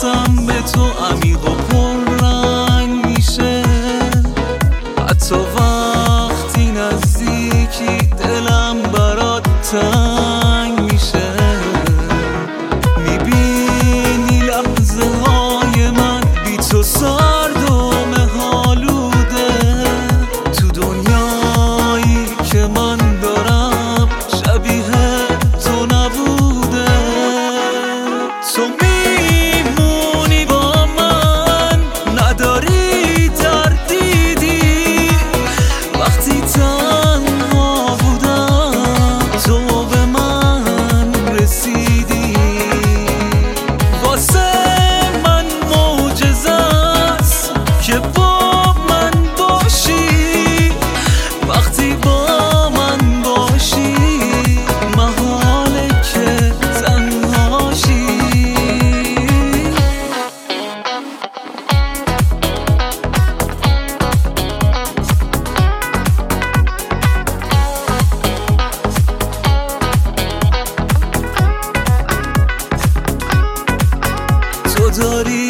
احساسم به تو عمیق و پررنگ میشه، حتی وقتی نزدیکی دلم برات تنگ میشه. میبینی لحظه های من بی تو سرد و مه‌آلوده، تو دنیایی که من دارم شبیه تو نبوده. تو میمونی با من، نداری تردیدی، وقتی تنها بودم تو به من رسیدی. واسه من معجزه است که با من باشی، وقتی با من باشی محاله که تنهاشی. تو داری